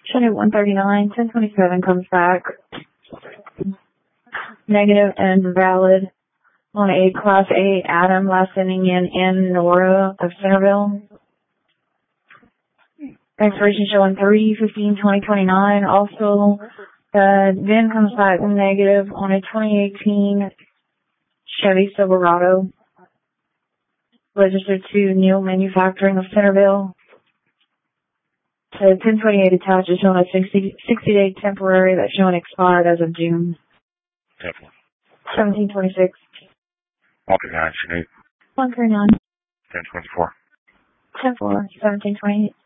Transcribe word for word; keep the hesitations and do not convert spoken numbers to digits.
Showing one thirty-nine, ten twenty-seven comes back. Negative and valid on a Class A Adam last inning in N Nora of Centerville. Expiration showing three fifteen twenty twenty-nine. Also, uh, then comes back negative on a twenty eighteen Chevy Silverado. Registered to Neal Manufacturing of Centerville. So ten twenty-eight attached is showing a sixty, sixty day temporary that's showing expired as of June. Definitely. seventeen twenty-six. one thirty-nine, one thirty-nine. ten twenty-four. ten four, seventeen twenty-eight.